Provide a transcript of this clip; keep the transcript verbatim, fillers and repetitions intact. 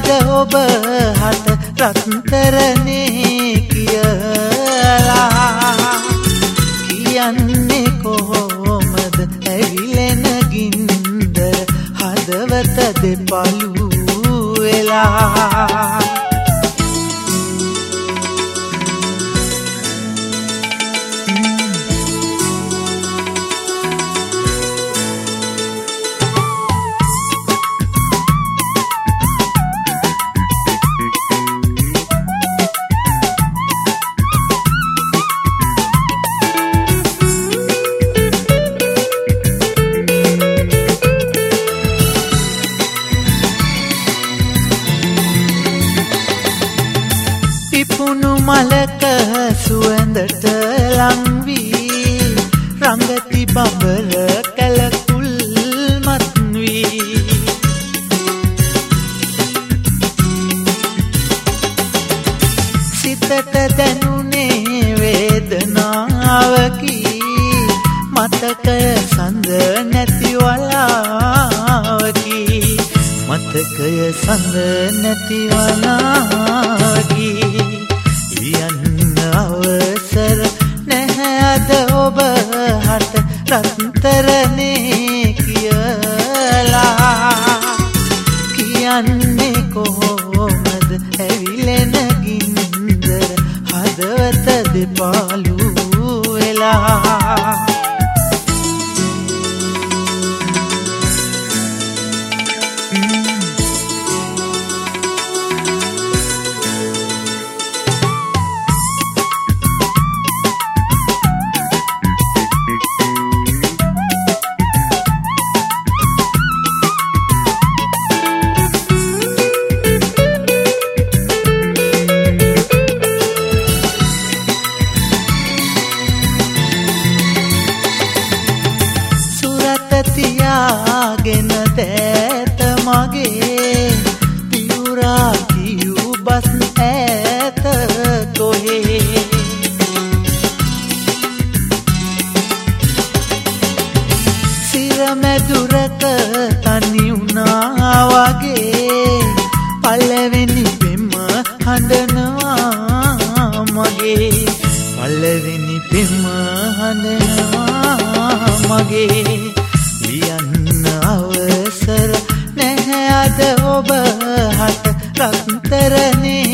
අද ඔබ හට රත්තරනේ කියලා කියන්නේ කොහොමද ඇවිලෙන ගින්දර හදවත දෙපළු වෙලා පිපුණු මලක සුවඳට ලං වී රංගති බඹර කලකුල් මත් වී සිතට දැනුනේ වේදනාවකි මතකය සඳ නැති වලාවකි මතකය සඳ නැති වලාවකි යන්න අවසර නැහැ අද ඔබ හට රත්තරනේ කියලා කියන්නේ කොහොමද ඇවිලෙන ගින්දර හදවත දෙපළු වෙලා තියාගෙන දැත මගේ පියුරා කියූ බස් ඈත කොහේ සිරමැදුරක තනි වුණා වගේ පළවෙනි පෙම හඬනවා මගේ පළවෙනි පෙම හඬනවා මගේ ලියන්න අවසර නැහැ අද ඔබ හට රත්තරනේ